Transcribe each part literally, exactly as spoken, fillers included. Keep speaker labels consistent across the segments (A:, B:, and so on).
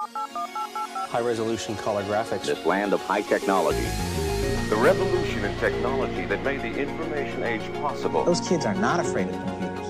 A: High-resolution color graphics.
B: This land of high technology.
C: The revolution in technology that made the information age possible.
D: Those kids are not afraid of computers.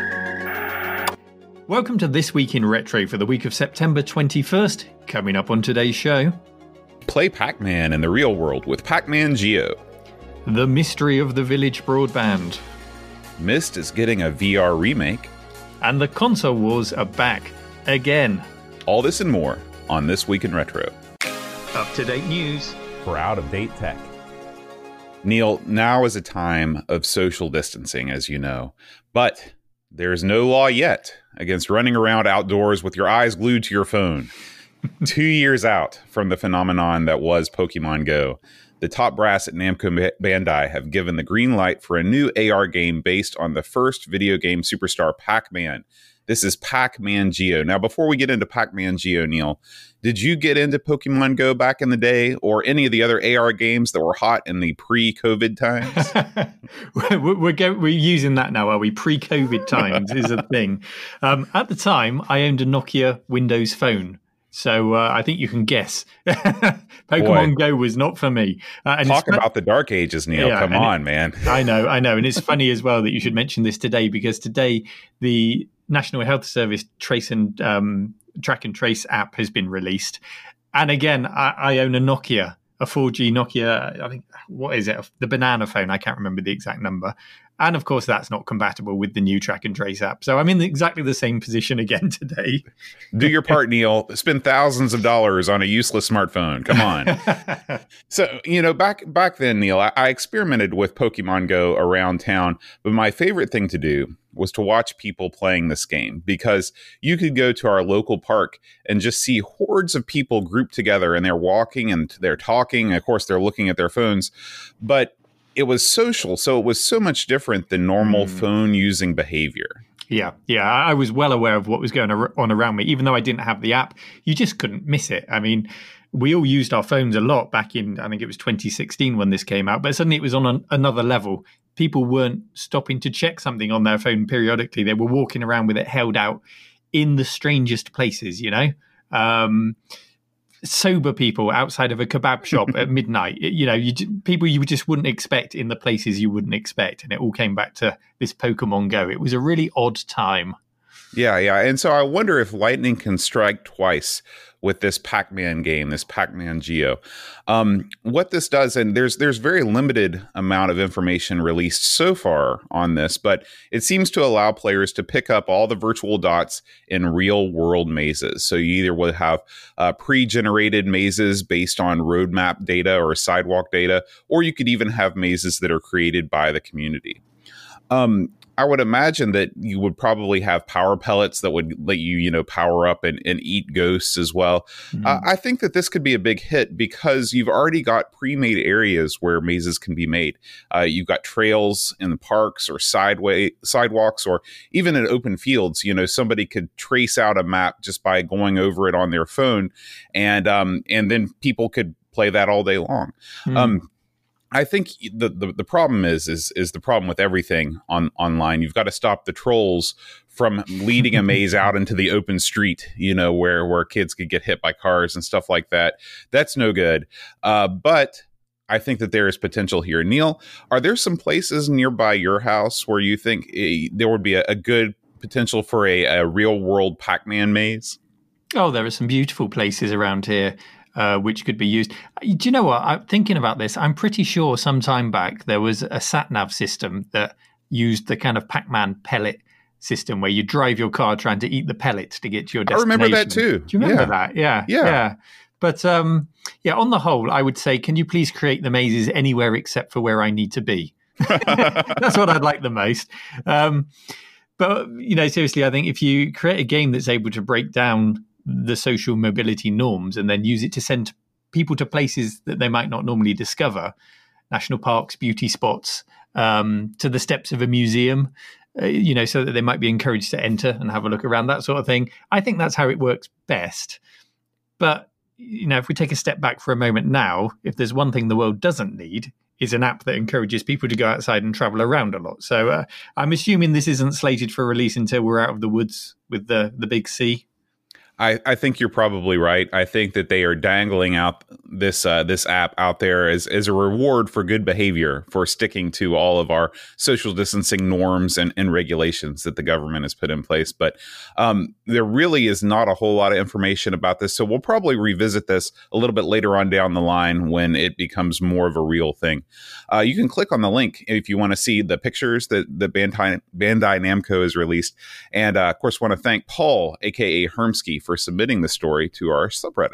E: Welcome to This Week in Retro for the week of September twenty-first. Coming up on today's show,
F: play Pac-Man in the real world with Pac-Man Geo.
E: The mystery of the village broadband.
F: Myst is getting a V R remake.
E: And the console wars are back again.
F: All this and more on This Week in Retro.
E: Up-to-date news
G: for out-of-date tech.
F: Neil, now is a time of social distancing, as you know, but there is no law yet against running around outdoors with your eyes glued to your phone. Two years out from the phenomenon that was Pokemon Go, the top brass at Namco Bandai have given the green light for a new A R game based on the first video game superstar Pac-Man. This is Pac-Man Geo. Now, before we get into Pac-Man Geo, Neil, did you get into Pokemon Go back in the day or any of the other A R games that were hot in the pre-COVID times?
E: we're, we're, go- we're using that now, are we? Pre-COVID times is a thing. Um, at the time, I owned a Nokia Windows phone. So uh, I think you can guess. Pokemon Boy. Go was not for me.
F: Uh, and Talk about the dark ages, Neil. Yeah, Come on,
E: it,
F: man.
E: I know, I know. And it's funny as well that you should mention this today, because today the National Health Service Trace and um, Track and Trace app has been released. And again, I, I own a Nokia, a four G Nokia. I think, what is it? The banana phone. I can't remember the exact number. And of course, that's not compatible with the new Track and Trace app. So I'm in exactly the same position again today.
F: Do your part, Neil. Spend thousands of dollars on a useless smartphone. Come on. So, you know, back back then, Neil, I, I experimented with Pokemon Go around town. But my favorite thing to do was to watch people playing this game, because you could go to our local park and just see hordes of people grouped together, and they're walking and they're talking. Of course, they're looking at their phones. But it was social, so it was so much different than normal mm. phone using behavior.
E: Yeah, yeah, I was well aware of what was going on around me. Even though I didn't have the app, you just couldn't miss it. I mean, we all used our phones a lot back in, I think it was twenty sixteen when this came out, but suddenly it was on an, another level. People weren't stopping to check something on their phone periodically. They were walking around with it held out in the strangest places, you know? Um sober people outside of a kebab shop at midnight, you know, you people you just wouldn't expect in the places you wouldn't expect. And it all came back to this Pokemon Go. It was a really odd time.
F: Yeah, yeah. And so I wonder if lightning can strike twice with this Pac-Man game, this Pac-Man Geo. Um, what this does, and there's there's very limited amount of information released so far on this, but it seems to allow players to pick up all the virtual dots in real world mazes. So you either will have uh, pre-generated mazes based on roadmap data or sidewalk data, or you could even have mazes that are created by the community. Um, I would imagine that you would probably have power pellets that would let you, you know, power up and, and eat ghosts as well. Mm-hmm. Uh, I think that this could be a big hit because you've already got pre-made areas where mazes can be made. Uh, you've got trails in the parks or sideway sidewalks or even in open fields. You know, somebody could trace out a map just by going over it on their phone, and um, and then people could play that all day long. Mm-hmm. Um, I think the, the the problem is is is the problem with everything on online. You've got to stop the trolls from leading a maze out into the open street, you know, where where kids could get hit by cars and stuff like that. That's no good. Uh, but I think that there is potential here. Neil, are there some places nearby your house where you think a, there would be a, a good potential for a, a real world Pac-Man maze?
E: Oh, there are some beautiful places around here. Uh, which could be used. Do you know what? I'm thinking about this. I'm pretty sure some time back there was a sat-nav system that used the kind of Pac-Man pellet system where you drive your car trying to eat the pellets to get to your destination.
F: I remember that too.
E: Do you remember
F: yeah.
E: that? Yeah.
F: Yeah.
E: Yeah. But um, yeah, on the whole, I would say, can you please create the mazes anywhere except for where I need to be? That's what I'd like the most. Um, but, you know, seriously, I think if you create a game that's able to break down the social mobility norms and then use it to send people to places that they might not normally discover, national parks, beauty spots, um, to the steps of a museum, uh, you know, so that they might be encouraged to enter and have a look around, that sort of thing. I think that's how it works best. But, you know, if we take a step back for a moment now, if there's one thing the world doesn't need, is an app that encourages people to go outside and travel around a lot. So uh, I'm assuming this isn't slated for release until we're out of the woods with the, the big C.
F: I, I think you're probably right. I think that they are dangling out this uh, this app out there as, as a reward for good behavior, for sticking to all of our social distancing norms and, and regulations that the government has put in place. But um, there really is not a whole lot of information about this. So we'll probably revisit this a little bit later on down the line when it becomes more of a real thing. Uh, you can click on the link if you want to see the pictures that, that Bandai, Bandai Namco has released. And uh, of course, want to thank Paul, a k a. Hermsky, for submitting the story to our subreddit.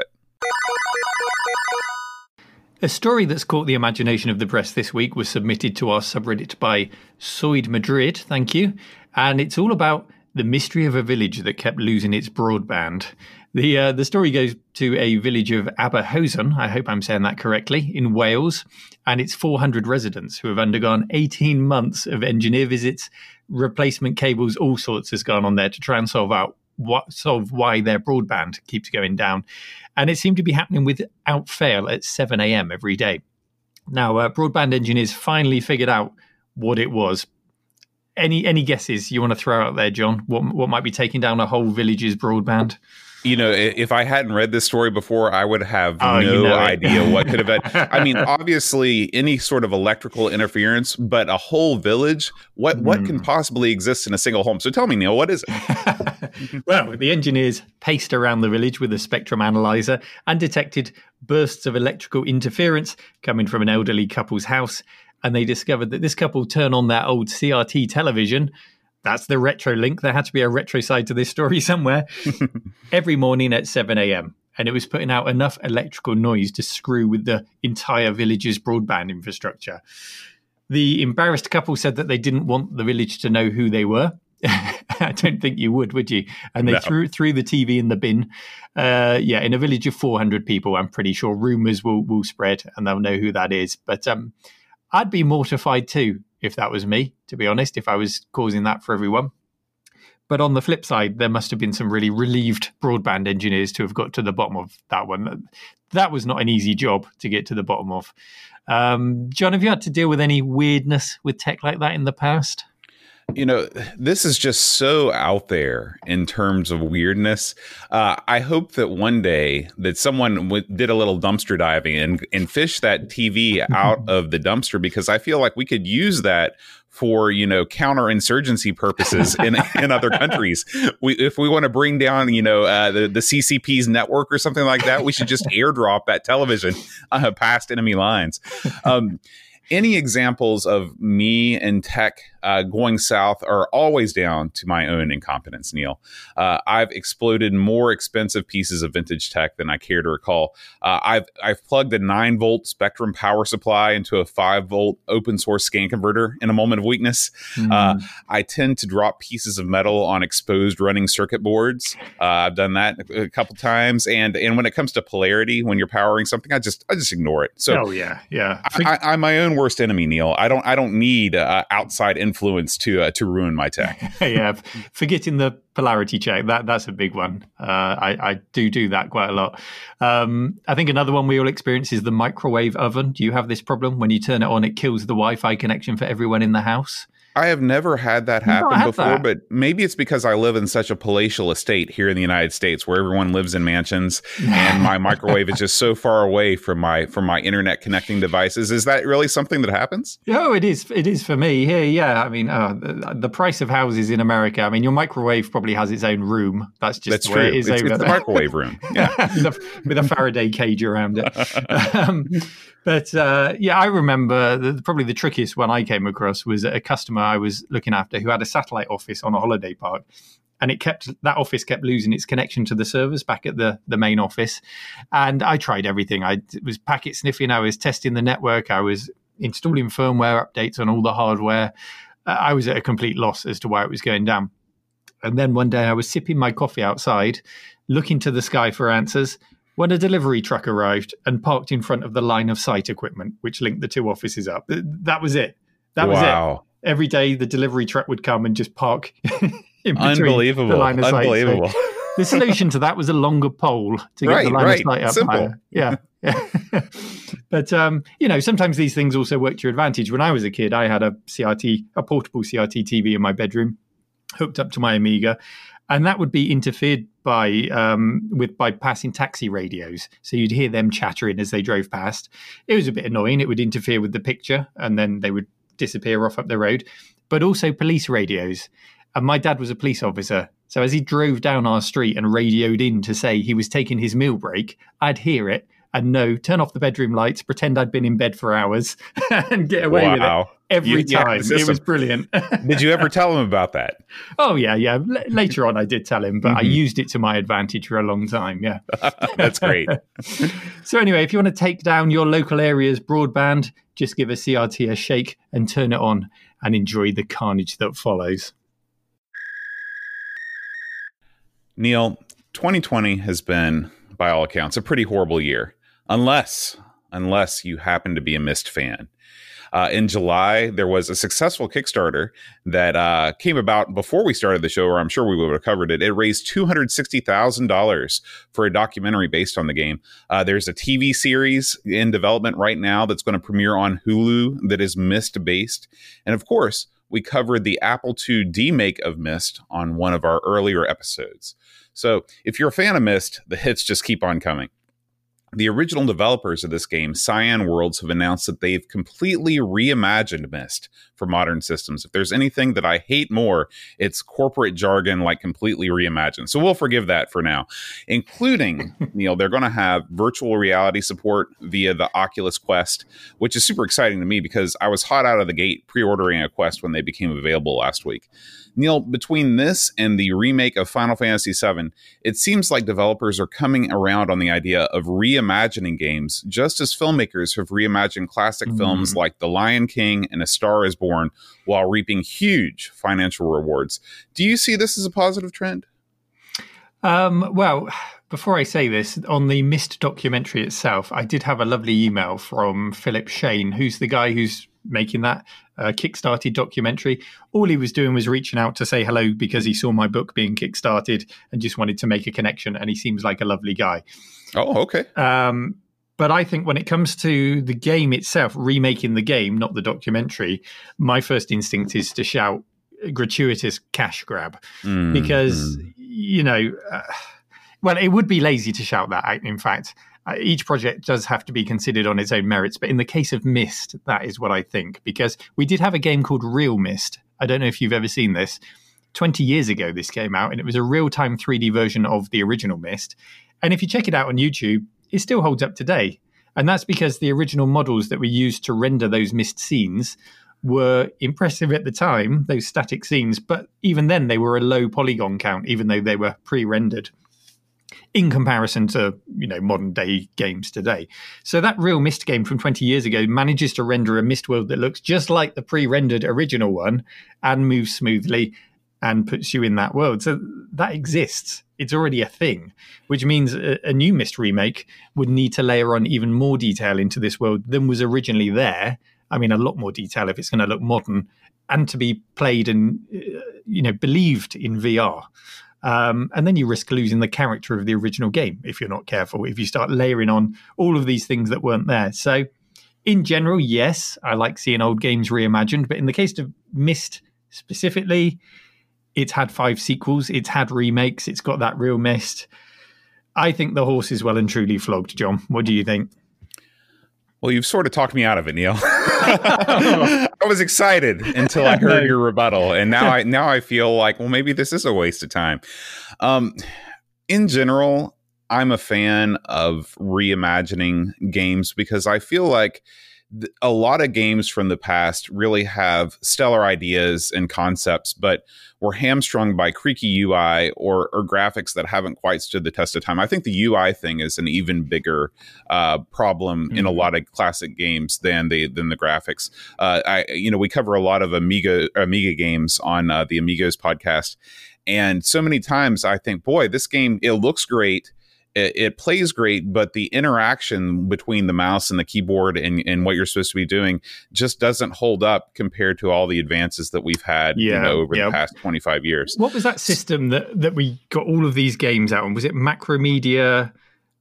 E: A story that's caught the imagination of the press this week was submitted to our subreddit by Soid Madrid, thank you, and it's all about the mystery of a village that kept losing its broadband. The uh, the story goes to a village of Aberhausen, I hope I'm saying that correctly, in Wales, and it's four hundred residents who have undergone eighteen months of engineer visits, replacement cables, all sorts has gone on there to try and solve out what solve why their broadband keeps going down. And it seemed to be happening without fail at seven a.m. every day. Now, uh, broadband engineers finally figured out what it was. Any any guesses you want to throw out there, John? What what might be taking down a whole village's broadband?
F: You know, if I hadn't read this story before, I would have
E: oh,
F: no
E: you know
F: idea what could have been. I mean, obviously, any sort of electrical interference, but a whole village, what, mm. what can possibly exist in a single home? So tell me, Neil, what is it?
E: Well, the engineers paced around the village with a spectrum analyzer and detected bursts of electrical interference coming from an elderly couple's house. And they discovered that this couple turned on their old C R T television. That's the retro link. There had to be a retro side to this story somewhere. Every morning at seven a.m. And it was putting out enough electrical noise to screw with the entire village's broadband infrastructure. The embarrassed couple said that they didn't want the village to know who they were. I don't think you would, would you? And they no. threw threw the T V in the bin. Uh, yeah, in a village of four hundred people, I'm pretty sure rumours will, will spread and they'll know who that is. But um, I'd be mortified too if that was me, to be honest, if I was causing that for everyone. But on the flip side, there must have been some really relieved broadband engineers to have got to the bottom of that one. That was not an easy job to get to the bottom of. Um, John, have you had to deal with any weirdness with tech like that in the past?
F: You know, this is just so out there in terms of weirdness. Uh, I hope that one day that someone w- did a little dumpster diving and, and fished that T V out of the dumpster, because I feel like we could use that for, you know, counterinsurgency purposes in, in other countries. We, if we want to bring down, you know, uh, the, the C C P's network or something like that, we should just airdrop that television uh, past enemy lines. Um, any examples of me and tech uh, going south are always down to my own incompetence, Neil. Uh, I've exploded more expensive pieces of vintage tech than I care to recall. Uh, I've I've plugged a nine volt Spectrum power supply into a five volt open source scan converter in a moment of weakness. Mm. Uh, I tend to drop pieces of metal on exposed running circuit boards. Uh, I've done that a couple times, and and when it comes to polarity, when you're powering something, I just I just ignore it. So
E: oh yeah, yeah.
F: I, I, I'm my own worst enemy, Neil. I don't I don't need uh, outside influence to uh, to ruin my tech.
E: Yeah, forgetting the polarity check, that that's a big one. Uh, I, I do do that quite a lot. Um, I think another one we all experience is the microwave oven. Do you have this problem? When you turn it on, it kills the Wi-Fi connection for everyone in the house?
F: I have never had that happen before,
E: that.
F: But maybe it's because I live in such a palatial estate here in the United States where everyone lives in mansions and my microwave is just so far away from my from my internet connecting devices. Is that really something that happens?
E: Oh, it is. It is for me here. Yeah. I mean, uh, the, the price of houses in America. I mean, your microwave probably has its own room. That's just
F: That's
E: the way
F: true.
E: it is
F: it's,
E: over
F: it's
E: there.
F: the microwave room. Yeah.
E: with a Faraday cage around it. Um, but uh, yeah, I remember the, probably the trickiest one I came across was a customer I was looking after who had a satellite office on a holiday park, and it kept that office kept losing its connection to the servers back at the the main office. And I tried everything. I was packet sniffing, I was testing the network, I was installing firmware updates on all the hardware. uh, I was at a complete loss as to why it was going down. And then one day I was sipping my coffee outside, looking to the sky for answers, when a delivery truck arrived and parked in front of the line of sight equipment which linked the two offices up. That was it. That was
F: wow.
E: it. Every day the delivery truck would come and just park in between
F: Unbelievable.
E: the line of sight.
F: Unbelievable.
E: So the solution to that was a longer pole to get
F: right,
E: the line
F: right.
E: of sight up
F: Simple.
E: higher. Yeah. yeah. But, um, you know, sometimes these things also work to your advantage. When I was a kid, I had a C R T, a portable C R T T V in my bedroom, hooked up to my Amiga. And that would be interfered by um, with by passing taxi radios. So you'd hear them chattering as they drove past. It was a bit annoying. It would interfere with the picture, and then they would disappear off up the road. But also police radios. And my dad was a police officer. So as he drove down our street and radioed in to say he was taking his meal break, I'd hear it and know, turn off the bedroom lights, pretend I'd been in bed for hours and get away
F: wow.
E: with it every
F: You- you
E: time.
F: had the
E: It was
F: system.
E: brilliant.
F: Did you ever tell him about that?
E: Oh, yeah, yeah. L- later on, I did tell him, but I
F: Mhm.
E: used it to my advantage for a long time. Yeah.
F: That's great.
E: So anyway, if you want to take down your local area's broadband, just give a C R T a shake and turn it on and enjoy the carnage that follows.
F: Neil, twenty twenty has been, by all accounts, a pretty horrible year, unless unless you happen to be a Myst fan. Uh, in July, there was a successful Kickstarter that uh, came about before we started the show, or I'm sure we would have covered it. It raised two hundred sixty thousand dollars for a documentary based on the game. Uh, there's a T V series in development right now that's going to premiere on Hulu that is Myst-based. And of course, we covered the Apple two D-Make of Myst on one of our earlier episodes. So if you're a fan of Myst, the hits just keep on coming. The original developers of this game, Cyan Worlds, have announced that they've completely reimagined Myst for modern systems. If there's anything that I hate more, it's corporate jargon like completely reimagined. So we'll forgive that for now, including, Neil, they're going to have virtual reality support via the Oculus Quest, which is super exciting to me because I was hot out of the gate pre-ordering a Quest when they became available last week. Neil, between this and the remake of Final Fantasy seven, it seems like developers are coming around on the idea of reimagining games, just as filmmakers have reimagined classic mm. films like The Lion King and A Star is Born while reaping huge financial rewards. Do you see this as a positive trend?
E: Um, well, before I say this, on the Myst documentary itself, I did have a lovely email from Philip Shane, who's the guy who's making that uh, Kickstarted documentary. All he was doing was reaching out to say hello because he saw my book being Kickstarted and just wanted to make a connection. And he seems like a lovely guy.
F: Oh, okay.
E: Um, but I think when it comes to the game itself, remaking the game, not the documentary, my first instinct is to shout gratuitous cash grab
F: mm,
E: because,
F: mm.
E: you know, uh, well, it would be lazy to shout that out, in fact. Uh, each project does have to be considered on its own merits. But in the case of Myst, that is what I think, because we did have a game called Real Myst. I don't know if you've ever seen this. twenty years ago, this came out, and it was a real-time three D version of the original Myst. And if you check it out on YouTube, it still holds up today. And that's because the original models that we used to render those Myst scenes were impressive at the time, those static scenes. But even then, they were a low polygon count, even though they were pre-rendered, in comparison to, you know, modern day games today. So that Real Myst game from twenty years ago manages to render a Myst world that looks just like the pre-rendered original one and moves smoothly and puts you in that world. So that exists. It's already a thing, which means a, a new Myst remake would need to layer on even more detail into this world than was originally there. I mean, a lot more detail if it's going to look modern and to be played and, uh, you know, believed in V R. Um, and then you risk losing the character of the original game if you're not careful, if you start layering on all of these things that weren't there. So in general, yes, I like seeing old games reimagined. But in the case of Myst specifically, it's had five sequels, it's had remakes, it's got that Real Myst. I think the horse is well and truly flogged, John. What do you think?
F: Well, you've sort of talked me out of it, Neil. I was excited until I heard your rebuttal, and now I now I feel like, well, maybe this is a waste of time. Um, in general, I'm a fan of reimagining games because I feel like th- a lot of games from the past really have stellar ideas and concepts, but were hamstrung by creaky U I or, or graphics that haven't quite stood the test of time. I think the U I thing is an even bigger uh, problem mm-hmm. in a lot of classic games than the than the graphics. Uh, I you know we cover a lot of Amiga Amiga games on uh, the Amigos podcast, and so many times I think, boy, this game, it looks great. It, it plays great, but the interaction between the mouse and the keyboard and, and what you're supposed to be doing just doesn't hold up compared to all the advances that we've had yeah, you know, over yeah. the past twenty-five years.
E: What was that system that, that we got all of these games out on? Was it Macromedia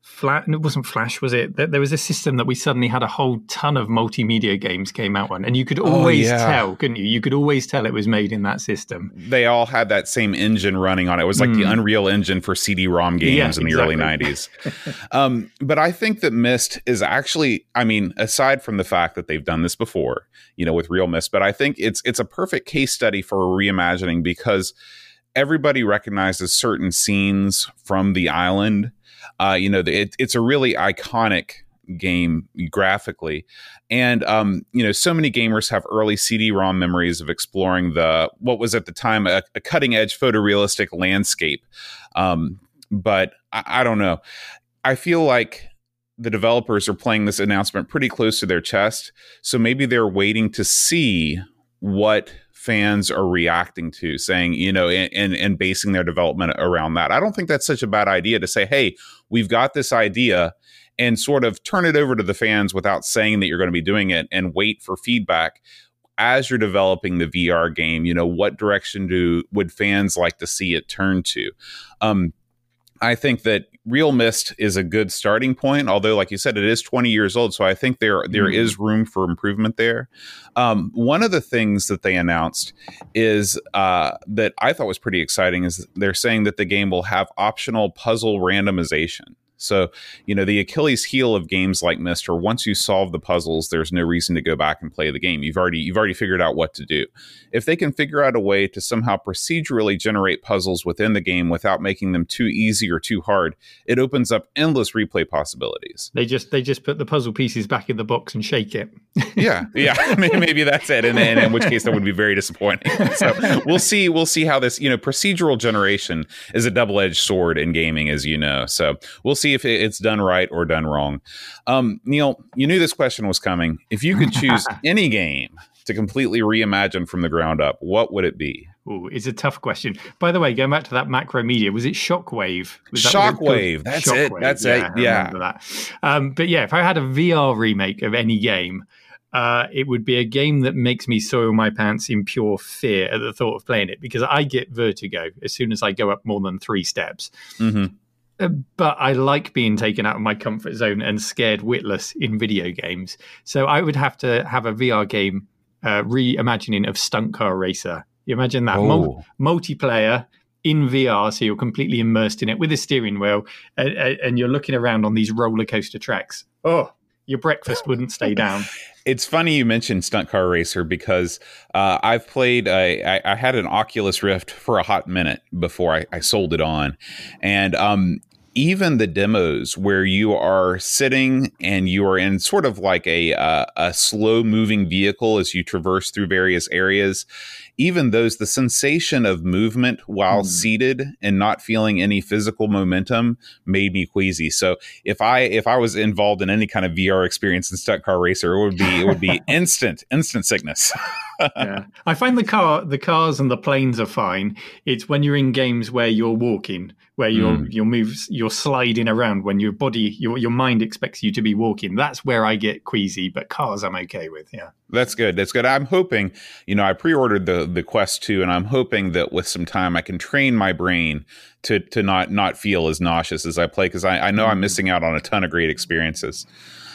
E: Flash, it wasn't Flash, was it? There, there was a system that we suddenly had a whole ton of multimedia games came out on, and you could always
F: oh, yeah.
E: tell, couldn't you? You could always tell it was made in that system.
F: They all had that same engine running on it. It was like mm. the Unreal Engine for C D ROM games
E: yeah,
F: in the
E: exactly.
F: early nineties. um, but I think that Myst is actually, I mean, aside from the fact that they've done this before, you know, with Real Myst, but I think it's it's a perfect case study for reimagining because everybody recognizes certain scenes from the island. Uh, you know, it, it's a really iconic game graphically. And, um, you know, so many gamers have early C D ROM memories of exploring the, what was at the time, a, a cutting edge photorealistic landscape. Um, but I, I don't know. I feel like the developers are playing this announcement pretty close to their chest. So maybe they're waiting to see what fans are reacting to, saying, you know, and, and and basing their development around that. I don't think that's such a bad idea to say, hey, we've got this idea, and sort of turn it over to the fans without saying that you're going to be doing it, and wait for feedback as you're developing the V R game. You know, what direction do would fans like to see it turn to? Um, I think that Real Myst is a good starting point, although, like you said, it is twenty years old. So I think there there mm. is room for improvement there. Um, one of the things that they announced is uh, that I thought was pretty exciting is they're saying that the game will have optional puzzle randomization. So, you know, the Achilles heel of games like Myst are once you solve the puzzles, there's no reason to go back and play the game. You've already you've already figured out what to do. If they can figure out a way to somehow procedurally generate puzzles within the game without making them too easy or too hard, it opens up endless replay possibilities.
E: They just they just put the puzzle pieces back in the box and shake it.
F: yeah, yeah, maybe that's it. And, and in which case that would be very disappointing. So we'll see. We'll see how this, you know, procedural generation is a double-edged sword in gaming, as you know. So we'll see if it's done right or done wrong. Um, Neil, you knew this question was coming. If you could choose any game to completely reimagine from the ground up, what would it be?
E: Ooh, it's a tough question. By the way, going back to that Macromedia, was it Shockwave? Was that
F: Shockwave, that's Shockwave. it. That's
E: yeah,
F: it. Yeah.
E: I remember that. Um, but yeah, if I had a V R remake of any game, uh, it would be a game that makes me soil my pants in pure fear at the thought of playing it, because I get vertigo as soon as I go up more than three steps.
F: Mm-hmm.
E: Uh, but I like being taken out of my comfort zone and scared witless in video games. So I would have to have a V R game uh, reimagining of Stunt Car Racer. You imagine that Mul- multiplayer in V R, so you're completely immersed in it with a steering wheel, and, and you're looking around on these roller coaster tracks. Oh, your breakfast wouldn't stay down.
F: It's funny you mentioned Stunt Car Racer because uh, I've played, a, I, I had an Oculus Rift for a hot minute before I, I sold it on. And um, even the demos where you are sitting and you are in sort of like a, uh, a slow moving vehicle as you traverse through various areas, even those, the sensation of movement while mm. seated and not feeling any physical momentum made me queasy. So if I if I was involved in any kind of V R experience in Stunt Car Racer, it would be it would be instant instant sickness.
E: Yeah, I find the car the cars and the planes are fine. It's when you're in games where you're walking, where you're mm. you're moves you're sliding around, when your body your your mind expects you to be walking. That's where I get queasy. But cars I'm okay with. Yeah,
F: that's good. That's good. I'm hoping, you know, I pre-ordered the the Quest two, and I'm hoping that with some time I can train my brain to to not not feel as nauseous as I play, because I, I know I'm missing out on a ton of great experiences.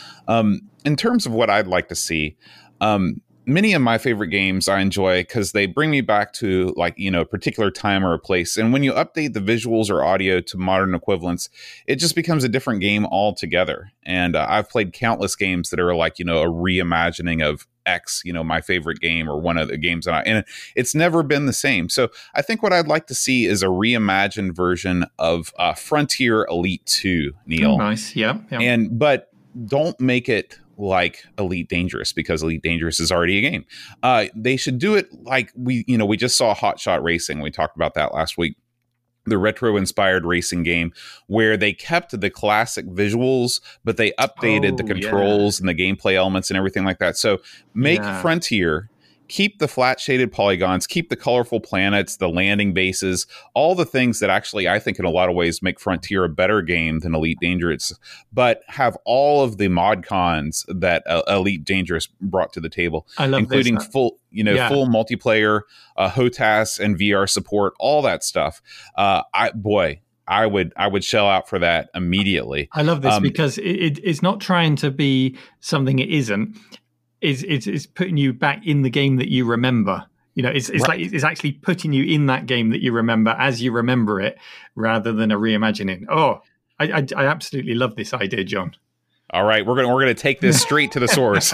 F: Um, in terms of what I'd like to see, um, many of my favorite games I enjoy because they bring me back to, like, you know, a particular time or a place. And when you update the visuals or audio to modern equivalents, it just becomes a different game altogether. And uh, I've played countless games that are like, you know, a reimagining of X, you know, my favorite game or one of the games that I, and it's never been the same. So I think what I'd like to see is a reimagined version of uh, Frontier Elite two, Neil.
E: Oh, nice. Yeah, yeah.
F: And, but don't make it like Elite Dangerous, because Elite Dangerous is already a game. Uh, they should do it like we, you know, we just saw Hot Shot Racing. We talked about that last week. The retro-inspired racing game where they kept the classic visuals, but they updated oh, the controls yeah. and the gameplay elements and everything like that. So make yeah. Frontier, keep the flat shaded polygons, keep the colorful planets, the landing bases, all the things that actually I think in a lot of ways make Frontier a better game than Elite Dangerous, but have all of the mod cons that uh, Elite Dangerous brought to the table,
E: I love
F: including
E: this,
F: full, you know, yeah. full multiplayer, uh, H O T A S and V R support, all that stuff. Uh, I boy. I would I would shell out for that immediately.
E: I love this
F: Um,
E: because it, it, it's not trying to be something it isn't. It's, it's, it's putting you back in the game that you remember. You know, it's, it's
F: Right.
E: like it's actually putting you in that game that you remember as you remember it, rather than a reimagining. Oh, I, I, I absolutely love this idea, John.
F: All right, we're gonna we're gonna take this straight to the source.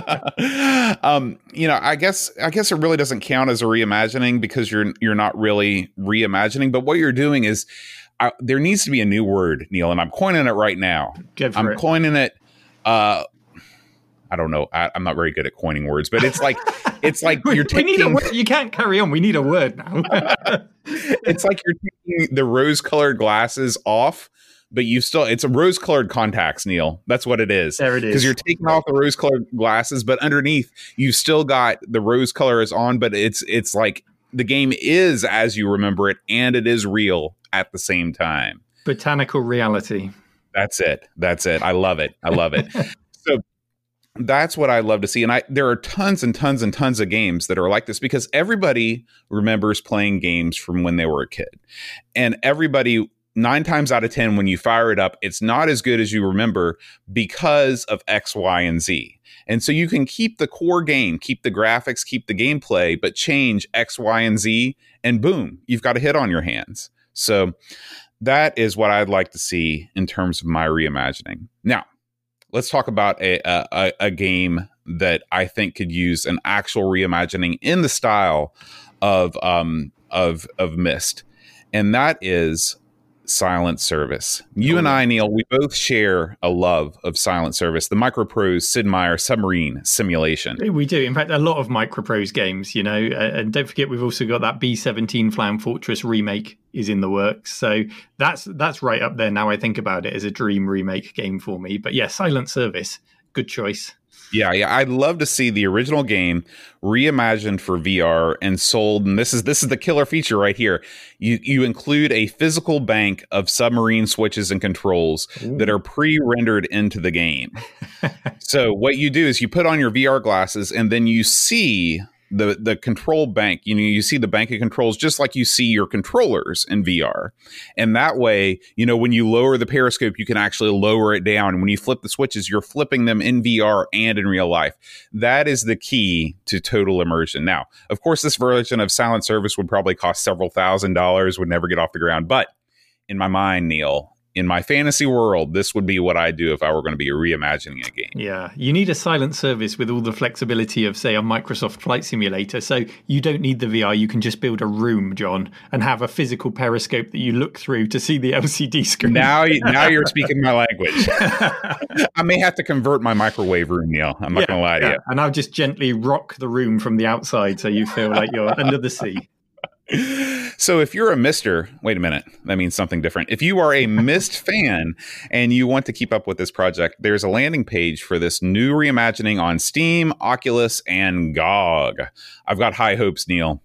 F: um, you know, I guess I guess it really doesn't count as a reimagining because you're you're not really reimagining. But what you're doing is I, there needs to be a new word, Neil, and I'm coining it right now.
E: Go for
F: I'm
E: it.
F: coining it. Uh, I don't know. I, I'm not very good at coining words, but it's like it's like
E: we,
F: you're
E: we need a
F: taking.
E: word. You can't carry on. We need a word now.
F: It's like you're taking the rose-colored glasses off. But you still, it's a rose-colored contacts, Neil. That's what it is.
E: There it is.
F: Because you're taking off the rose-colored glasses, but underneath, you've still got the rose color is on, but it's it's like the game is as you remember it, and it is real at the same time.
E: Botanical reality.
F: That's it. That's it. I love it. I love it. So that's what I love to see. And I there are tons and tons and tons of games that are like this because everybody remembers playing games from when they were a kid. And everybody Nine times out of ten, when you fire it up, it's not as good as you remember because of X, Y, and Z. And so you can keep the core game, keep the graphics, keep the gameplay, but change X, Y, and Z, and boom, you've got a hit on your hands. So that is what I'd like to see in terms of my reimagining. Now, let's talk about a, a, a game that I think could use an actual reimagining in the style of um, of of Myst, and that is Silent Service. You and I, Neil, we both share a love of Silent Service, the Microprose Sid Meier submarine simulation.
E: We do. In fact, a lot of Microprose games, you know, and don't forget we've also got that B seventeen Flam Fortress remake is in the works. So that's that's right up there now I think about it as a dream remake game for me. But yeah, Silent Service, good choice.
F: Yeah, yeah, I'd love to see the original game reimagined for V R and sold. And this is this is the killer feature right here. You you include a physical bank of submarine switches and controls Ooh. That are pre-rendered into the game. So what you do is you put on your V R glasses and then you see the the control bank. You know, you see the bank of controls just like you see your controllers in V R. And that way, you know, when you lower the periscope, you can actually lower it down. And when you flip the switches, you're flipping them in V R and in real life. That is the key to total immersion. Now, of course, this version of Silent Service would probably cost several thousand dollars, would never get off the ground. But in my mind, Neil, in my fantasy world, this would be what I do if I were going to be reimagining a game.
E: Yeah, you need a Silent Service with all the flexibility of, say, a Microsoft Flight Simulator. So you don't need the V R. You can just build a room, John, and have a physical periscope that you look through to see the L C D screen.
F: Now, now you're speaking my language. I may have to convert my microwave room, Neil. I'm not
E: yeah,
F: going to lie to
E: yeah.
F: you.
E: And I'll just gently rock the room from the outside so you feel like you're under the sea.
F: So if you're a Mister, wait a minute, that means something different. If you are a Myst fan and you want to keep up with this project, there's a landing page for this new reimagining on Steam, Oculus, and G O G. I've got high hopes, Neil.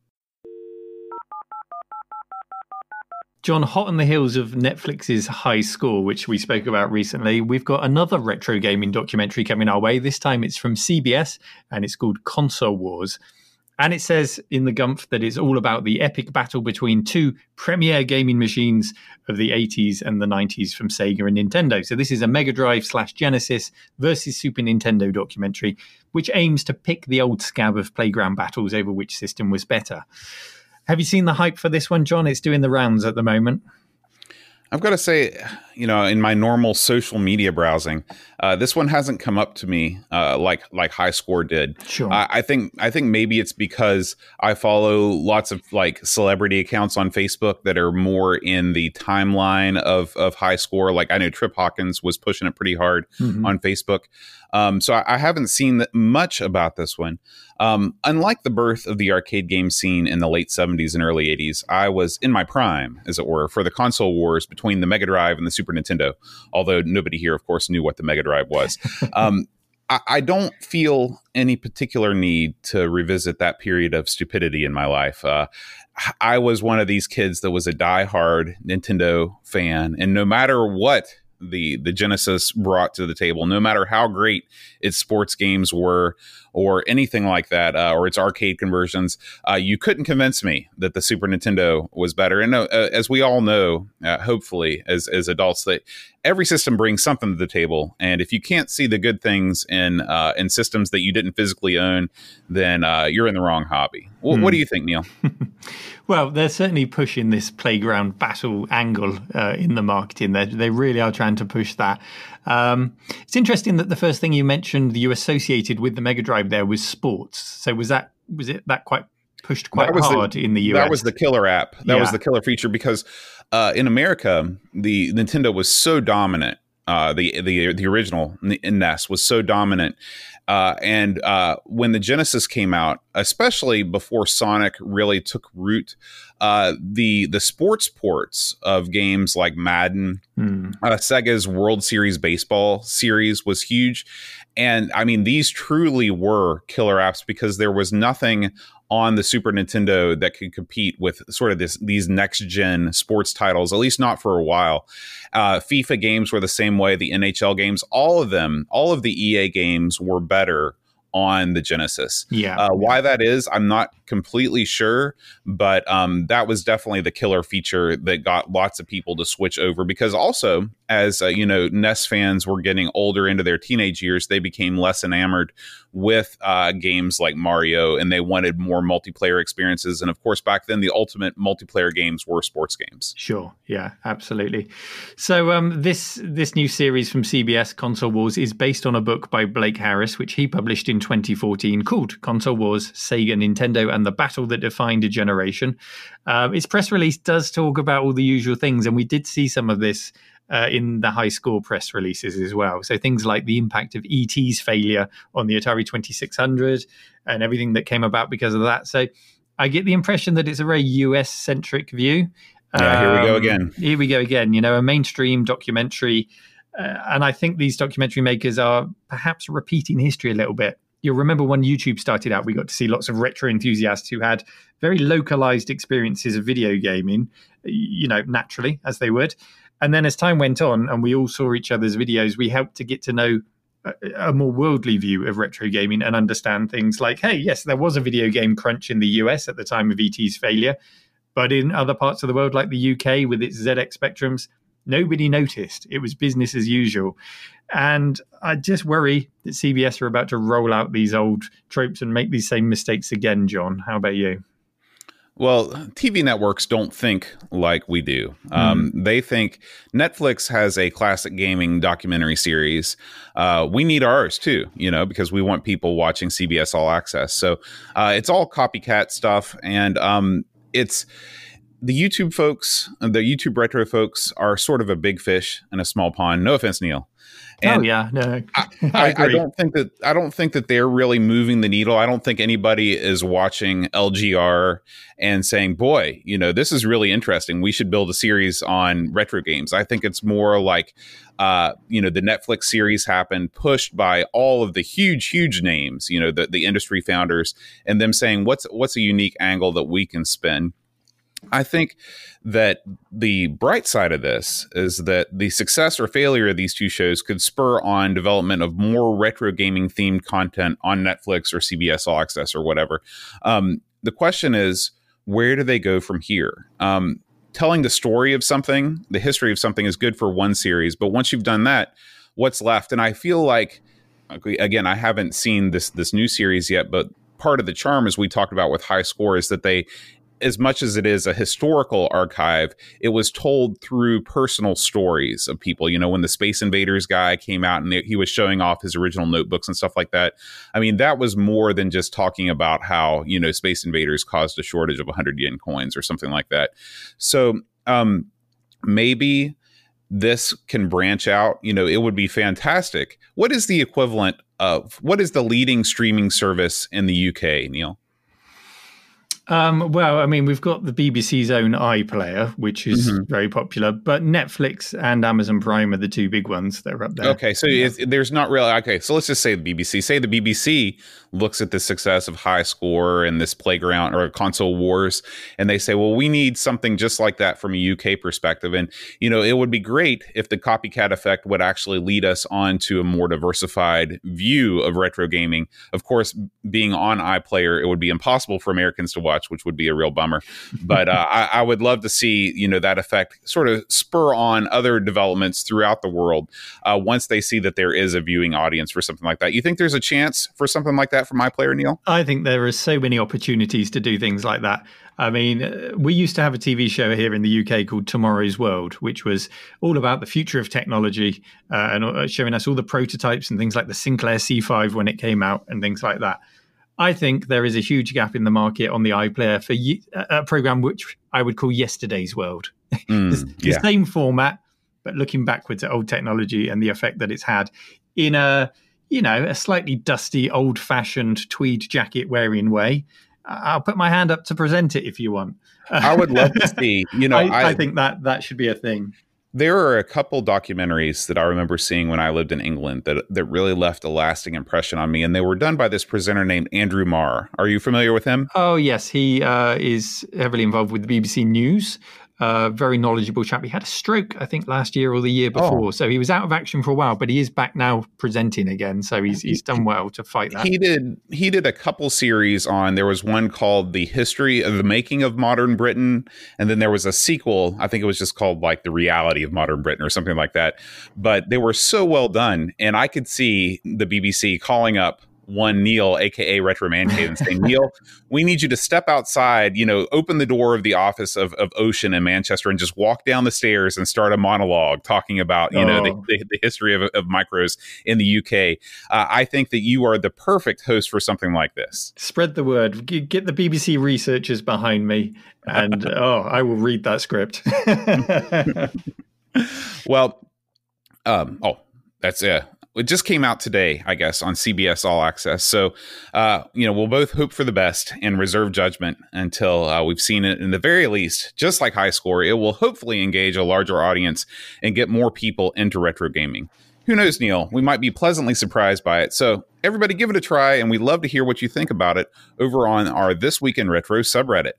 E: John, hot on the heels of Netflix's High Score, which we spoke about recently, we've got another retro gaming documentary coming our way. This time it's from C B S and it's called Console Wars. And it says in the Gumph that it's all about the epic battle between two premier gaming machines of the eighties and the nineties from Sega and Nintendo. So this is a Mega Drive slash Genesis versus Super Nintendo documentary, which aims to pick the old scab of playground battles over which system was better. Have you seen the hype for this one, John? It's doing the rounds at the moment.
F: I've got to say, you know, in my normal social media browsing, uh, this one hasn't come up to me uh, like like High Score did.
E: Sure.
F: I, I think I think maybe it's because I follow lots of like celebrity accounts on Facebook that are more in the timeline of of High Score. Like I know Trip Hawkins was pushing it pretty hard mm-hmm. on Facebook. Um, so I, I haven't seen much about this one. Um, unlike the birth of the arcade game scene in the late seventies and early eighties, I was in my prime, as it were, for the console wars between the Mega Drive and the Super Nintendo, although nobody here, of course, knew what the Mega Drive was. um, I, I don't feel any particular need to revisit that period of stupidity in my life. Uh, I was one of these kids that was a diehard Nintendo fan, and no matter what the the Genesis brought to the table, no matter how great its sports games were or anything like that, uh, or its arcade conversions. Uh, you couldn't convince me that the Super Nintendo was better. And uh, as we all know, uh, hopefully, as as adults, that every system brings something to the table. And if you can't see the good things in uh, in systems that you didn't physically own, then uh, you're in the wrong hobby. W-
E: Hmm.
F: What do you think, Neil?
E: Well, they're certainly pushing this playground battle angle uh, in the marketing. They they really are trying to push that. Um, it's interesting that the first thing you mentioned that you associated with the Mega Drive there was sports. So was that was it that quite pushed quite
F: That was the-
E: hard in the U S?
F: That was the killer app. That was
E: Yeah.
F: the killer feature because uh, in America, the Nintendo was so dominant. Uh, the the the original N E S was so dominant, uh, and uh, when the Genesis came out, especially before Sonic really took root, uh, the the sports ports of games like Madden,
E: Hmm.
F: uh, Sega's World Series Baseball series was huge. And I mean, these truly were killer apps because there was nothing on the Super Nintendo that could compete with sort of this these next gen sports titles, at least not for a while. Uh, FIFA games were the same way. The N H L games, all of them, all of the E A games were better on the Genesis.
E: Yeah.
F: Uh, why that is, I'm not completely sure, but um, that was definitely the killer feature that got lots of people to switch over. Because also, as uh, you know, N E S fans were getting older into their teenage years, they became less enamored with uh, games like Mario, and they wanted more multiplayer experiences. And of course, back then, the ultimate multiplayer games were sports games.
E: Sure. Yeah, absolutely. So um, this this new series from C B S, Console Wars, is based on a book by Blake Harris, which he published in twenty fourteen, called Console Wars: Sega, Nintendo, and the Battle That Defined a Generation. Um, its press release does talk about all the usual things, and we did see some of this uh, in the high score press releases as well. So things like the impact of E T's failure on the Atari twenty-six hundred and everything that came about because of that. So I get the impression that it's a very U S-centric view.
F: Yeah, here we go
E: Um,
F: again.
E: Here we go again. You know, a mainstream documentary. Uh, and I think these documentary makers are perhaps repeating history a little bit. You'll remember when YouTube started out, we got to see lots of retro enthusiasts who had very localized experiences of video gaming, you know, naturally, as they would. And then as time went on and we all saw each other's videos, we helped to get to know a, a more worldly view of retro gaming and understand things like, hey, yes, there was a video game crunch in the U S at the time of E T's failure. But in other parts of the world, like the U K with its Z X Spectrums, nobody noticed. It was business as usual. And I just worry that C B S are about to roll out these old tropes and make these same mistakes again, John. How about you?
F: Well, T V networks don't think like we do. Um, They think Netflix has a classic gaming documentary series. Uh, we need ours too, you know, because we want people watching C B S All Access. So uh, it's all copycat stuff. And um, it's the YouTube folks, the YouTube retro folks are sort of a big fish in a small pond. No offense, Neil. And
E: oh yeah, no,
F: I,
E: I
F: I, I
E: agree.
F: don't think that I don't think that they're really moving the needle. I don't think anybody is watching L G R and saying, "Boy, you know, this is really interesting. We should build a series on retro games." I think it's more like, uh, you know, the Netflix series happened, pushed by all of the huge, huge names, you know, the the industry founders, and them saying, "What's what's a unique angle that we can spin?" I think that the bright side of this is that the success or failure of these two shows could spur on development of more retro gaming themed content on Netflix or C B S All Access or whatever. Um, the question is, where do they go from here? Um, telling the story of something, the history of something is good for one series, but once you've done that, what's left? And I feel like, again, I haven't seen this this new series yet, but part of the charm, as we talked about with High Score, is that they, as much as it is a historical archive, it was told through personal stories of people. You know, when the Space Invaders guy came out and he was showing off his original notebooks and stuff like that. I mean, that was more than just talking about how, you know, Space Invaders caused a shortage of one hundred yen coins or something like that. So um, maybe this can branch out. You know, it would be fantastic. What is the equivalent of, what is the leading streaming service in the U K, Neil?
E: Um, well, I mean, we've got the B B C's own iPlayer, which is
F: Mm-hmm.
E: very popular, but Netflix and Amazon Prime are the two big ones that are up there.
F: Okay, so it's, there's not really okay. So let's just say the B B C. Say the B B C looks at the success of High Score and this Playground or Console Wars, and they say, "Well, we need something just like that from a U K perspective." And you know, it would be great if the copycat effect would actually lead us on to a more diversified view of retro gaming. Of course, being on iPlayer, it would be impossible for Americans to watch, which would be a real bummer. But uh, I, I would love to see you know that effect sort of spur on other developments throughout the world uh, once they see that there is a viewing audience for something like that. You think there's a chance for something like that from iPlayer, Neil?
E: I think there are so many opportunities to do things like that. I mean, uh, we used to have a T V show here in the U K called Tomorrow's World, which was all about the future of technology uh, and uh, showing us all the prototypes and things like the Sinclair C five when it came out and things like that. I think there is a huge gap in the market on the iPlayer for ye- a program which I would call Yesterday's World.
F: Mm,
E: it's the
F: yeah.
E: same format, but looking backwards at old technology and the effect that it's had in a, you know, a slightly dusty, old-fashioned tweed jacket wearing way. I'll put my hand up to present it if you want.
F: I would love to see, you know,
E: I,
F: I,
E: I think that that should be a thing.
F: There are a couple documentaries that I remember seeing when I lived in England that, that really left a lasting impression on me. And they were done by this presenter named Andrew Marr. Are you familiar with him?
E: Oh, yes. He uh, is heavily involved with the B B C News. Uh, very knowledgeable chap. He had a stroke, I think, last year or the year before.
F: Oh.
E: So he was out of action for a while, but he is back now presenting again. So he's he's done well to fight that.
F: He did he did a couple series on, there was one called The History of the Making of Modern Britain. And then there was a sequel. I think it was just called like The Reality of Modern Britain or something like that. But they were so well done. And I could see the B B C calling up one Neil, aka Retro Man Cave, and saying, Neil, we need you to step outside, you know, open the door of the office of, of Ocean in Manchester and just walk down the stairs and start a monologue talking about, you oh. know, the, the, the history of, of micros in the U K. Uh, I think that you are the perfect host for something like this.
E: Spread the word. Get the B B C researchers behind me, and oh, I will read that script.
F: Well, um, oh, that's it. Uh, It just came out today, I guess, on C B S All Access. So, uh, you know, we'll both hope for the best and reserve judgment until uh, we've seen it. In the very least, just like High Score, it will hopefully engage a larger audience and get more people into retro gaming. Who knows, Neil? We might be pleasantly surprised by it. So everybody give it a try, and we'd love to hear what you think about it over on our This Week in Retro subreddit.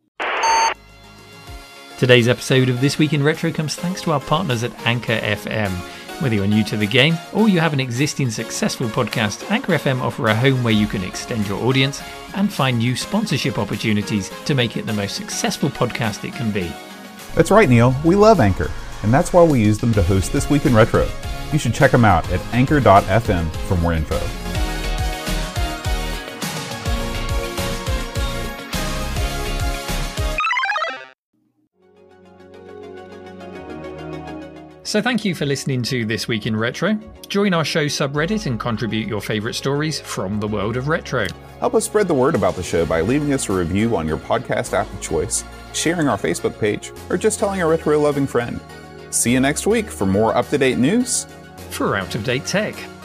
E: Today's episode of This Week in Retro comes thanks to our partners at Anchor F M. Whether you're new to the game or you have an existing successful podcast, Anchor F M offer a home where you can extend your audience and find new sponsorship opportunities to make it the most successful podcast it can be.
A: That's right, Neil. We love Anchor, and that's why we use them to host This Week in Retro. You should check them out at anchor dot f m for more info.
E: So thank you for listening to This Week in Retro. Join our show subreddit and contribute your favourite stories from the world of retro.
A: Help us spread the word about the show by leaving us a review on your podcast app of choice, sharing our Facebook page, or just telling a retro-loving friend. See you next week for more up-to-date news
E: for out-of-date tech.